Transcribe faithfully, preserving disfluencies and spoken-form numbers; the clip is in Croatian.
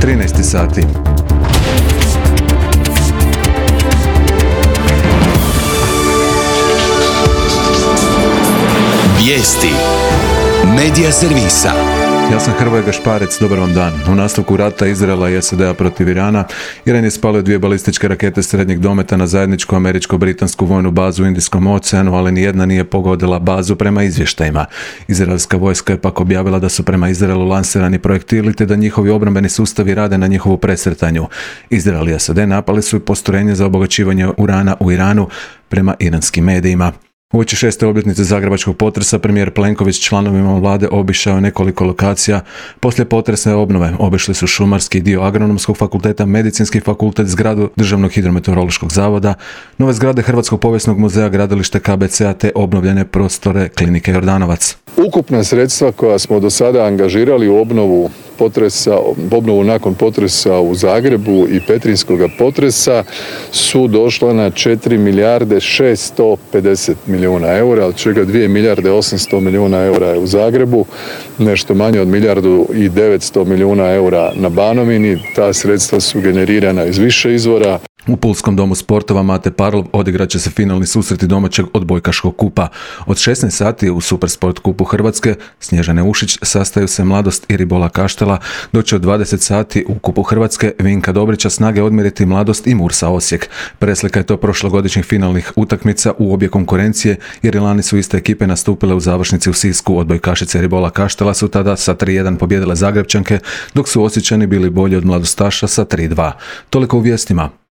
trinaest sati. Vijesti Medija servisa. Ja sam Hrvoje Gašparec, dobar vam dan. U nastavku rata Izraela i S A D-a protiv Irana, Iran je spalio dvije balističke rakete srednjeg dometa na zajedničku američko-britansku vojnu bazu u Indijskom oceanu, ali nijedna nije pogodila bazu prema izvještajima. Izraelska vojska je pak objavila da su prema Izraelu lansirani projektili te da njihovi obrambeni sustavi rade na njihovu presretanju. Izrael i S A D napali su i postrojenje za obogaćivanje urana u Iranu prema iranskim medijima. Uoči šeste obljetnice zagrebačkog potresa premijer Plenković članovima vlade obišao je nekoliko lokacija. Poslije potresne obnove obišli su šumarski dio Agronomskog fakulteta, medicinski fakultet, zgradu Državnog hidrometeorološkog zavoda, nove zgrade Hrvatskog povijesnog muzeja, gradilište K B C-a te obnovljene prostore klinike Jordanovac. Ukupna sredstva koja smo do sada angažirali u obnovu potresa, obnovu nakon potresa u Zagrebu i petrinjskog potresa su došla na četiri milijarde šesto pedeset milijuna eura, od čega dvije milijarde osamsto milijuna eura je u Zagrebu, nešto manje od milijardu i devetsto milijuna eura na Banovini. Ta sredstva su generirana iz više izvora. U Pulskom domu sportova Mate Parlov odigrat će se finalni susreti domaćeg odbojkaškog kupa. Od šesnaest sati u Supersport kupu Hrvatske Snježane Ušić sastaju se Mladost i Ribola Kaštela, dok će od dvadeset sati u kupu Hrvatske Vinka Dobrića snage odmjeriti Mladost i Mursa Osijek. Preslika je to prošlogodišnjih finalnih utakmica u obje konkurencije, jer i lani su iste ekipe nastupile u završnici u Sisku. Odbojkašice Ribola Kaštela su tada sa tri jedan pobjedile Zagrebčanke, dok su Osječani bili bolji od Mladostaša sa tri dva. Toliko u vijestima.